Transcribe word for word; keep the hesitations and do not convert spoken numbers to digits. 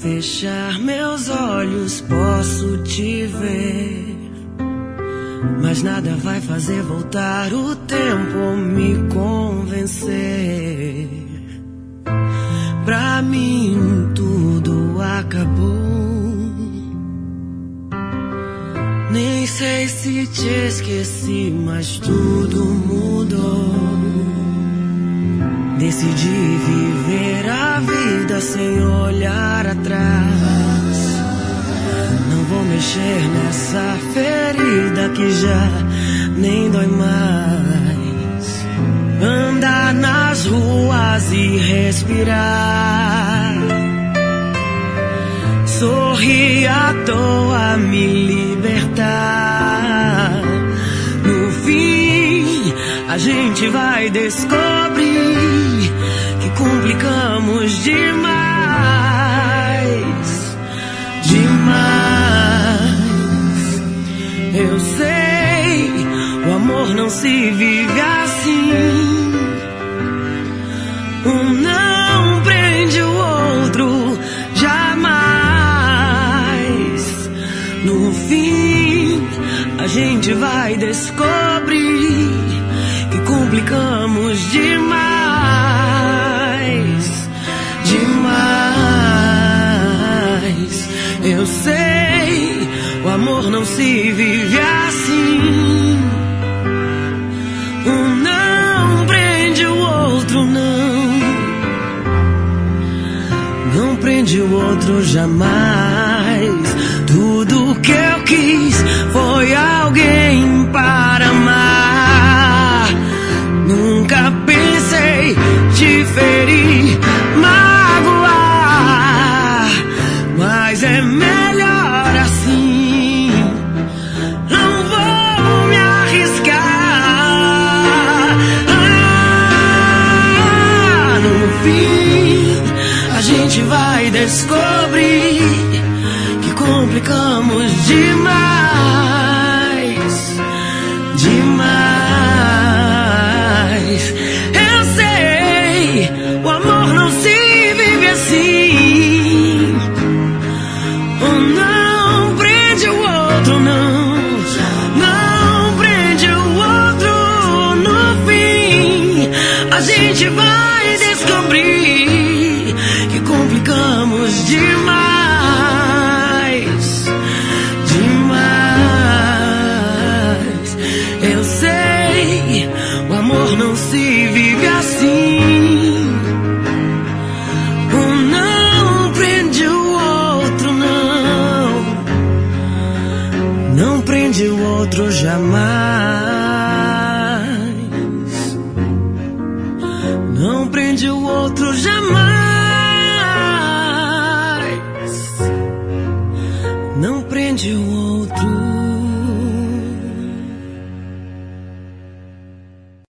fechar meus olhos, posso te ver, mas nada vai fazer voltar o tempo ou me convencer. Pra mim tudo acabou. Nem sei se te esqueci, mas tudo mudou. Decidi viver a vida sem olhar atrás. Não vou mexer nessa ferida que já nem dói mais. Andar nas ruas e respirar. Sorrir à toa, me libertar. No fim, a gente vai descobrir que complicamos demais, demais. Eu sei, o amor não se vive assim. Um não prende o outro jamais. No fim, a gente vai descobrir que complicamos demais, demais. Eu sei, o amor não se vive assim. Um não prende o outro, não. Não prende o outro jamais. Tudo que eu quis foi alguém para amar. Nunca pensei te ferir, magoar, mas é melhor assim. Não vou me arriscar. Ah, no fim, a gente vai descobrir que complicamos demais, demais. Eu sei, o amor não se vive assim. Um não prende o outro, não. Não prende o outro. No fim, a gente vai descobrir que complicamos demais, demais. Eu sei, o amor não se vive assim. Um não prende o outro, não. Não prende o outro jamais. Não prende o outro jamais.